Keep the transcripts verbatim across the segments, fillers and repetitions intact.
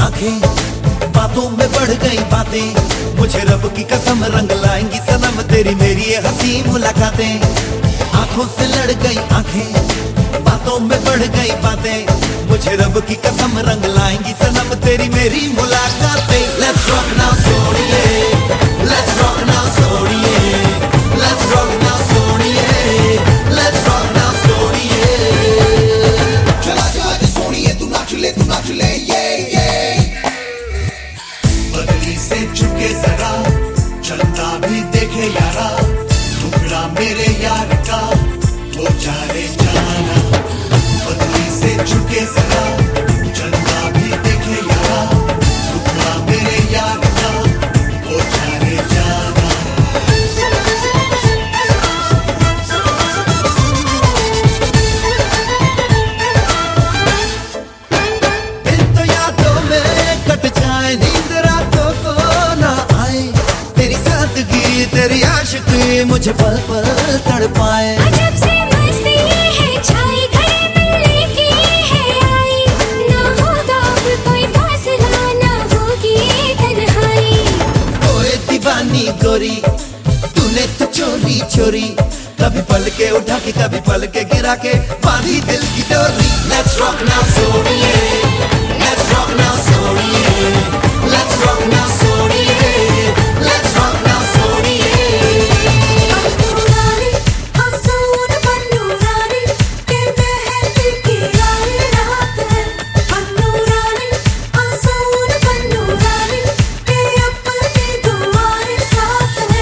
आंखें, बातों में बढ़ गई बातें, मुझे रब की कसम रंग लाएंगी सनम तेरी मेरी ये हंसी मुलाकातें। आंखों से लड़ गई आंखें, बातों में बढ़ गई बातें, मुझे रब की कसम रंग लाएंगी सनम तेरी मेरी मुलाकातें। Let's rock now सोनिए, Let's rock now सोनिए, Let's rock now सोनिए, Let's rock now सोनिए। चला चला के सोनिए तू नाच ले तू नाच ले ये ये। बदली से झुके जरा चलता भी देखे यारा, टुकड़ा मेरे यार का वो चारे जाना। बदली से झुके जरा चलता भी देखे यारा, टुकड़ा मेरे यार का वो चारे जाना। दिन तो यादों में कट जाए नींद रातों को ना आए, तेरी सादगी तेरी आशिकी मुझे पल पल तड़पाए। अजब से मस्ती है छाई घड़ी मिलने की है आई, ना होगा अब कोई फासला ना होगी तन्हाई। ओए दीवानी गोरी तूने तो चोरी चोरी, कभी पल के उठा के कभी पल के गिरा के बांधी दिल की डोरी। Let's rock now सोनिए, Let's rock now सोनिए, Let's rock now सोनिए, Let's rock now सोनिए। अन्नूरानी आसून पन्नूरानी के बहती की आई रात है। अन्नूरानी आसून पन्नूरानी के अपनी दुआएं साथ है।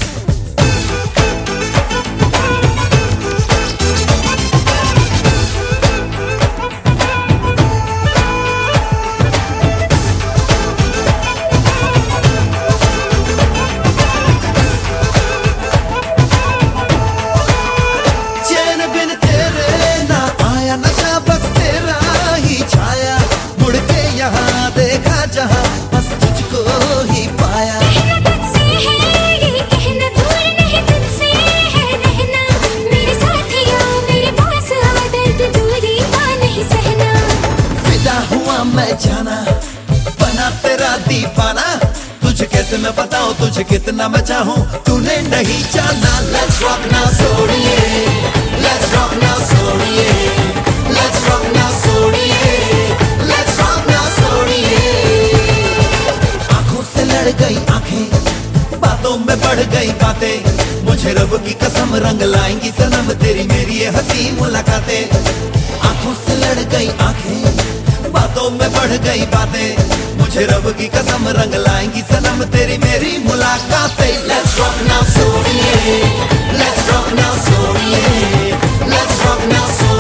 चैन बिन तेरे ना आया नशा बस तेरा ही छाया, मुड़ के यहाँ देखा जहाँ बस तुझको ही पाया। कहना तुझसे है ये कहना दूर नहीं तुझसे है रहना, मेरे साथिया मेरे पास आ दर्द दूरी का नहीं सहना। फिदा हुआ मैं जाना बना तेरा दीवाना, तुझे कैसे मैं बताऊं तुझे कितना मैं चाहूं तूने नहीं जाना। Let's rock now सोनिए, Let's rock now सोनिए, Let's rock now सोनिए, Let's rock now सोनिए। आंखों से लड़ गई आंखें, बातों में बढ़ गई बातें, मुझे रब की कसम रंग लाएंगी सनम तेरी मेरी ये हंसी मुलाकातें। आंखों से लड़ गई आंखें, बातों में बढ़ गई बातें, मुझे रब की कसम रंग लाएंगी सनम तेरी मेरी मुलाकातें। Let's rock now सोनिए, Let's rock now सोनिए, Let's rock now सोनिए।